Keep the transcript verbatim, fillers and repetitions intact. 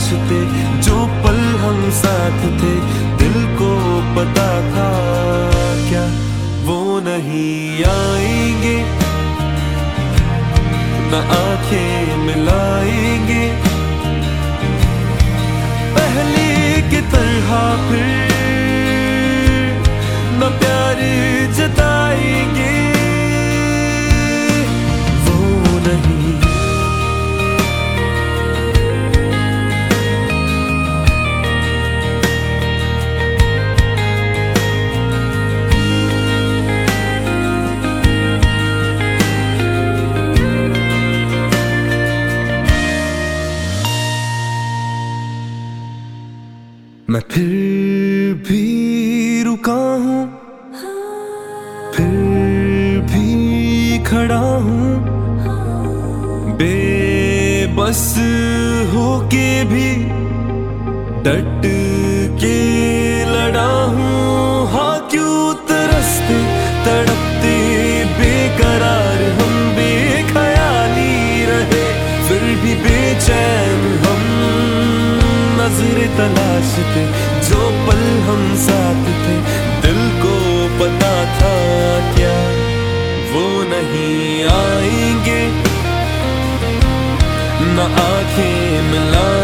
तलाशते, जो पल हम साथ थे दिल को पता था क्या वो नहीं आएंगे, न आंखें मिलाएंगे पहले की तरह, फिर न प्यार जताएंगे वो नहीं। मैं फिर भी रुका हूँ, फिर भी खड़ा हूँ, बेबस होके भी डट के लड़ा हूँ। हाँ क्यों तरसते तड़पते बेकरार हम बेख्याली रहे, फिर भी बेचैन हम नजर तलाशते, जो पल हम साथ थे दिल को पता था क्या वो नहीं आएंगे, न आंखें मिला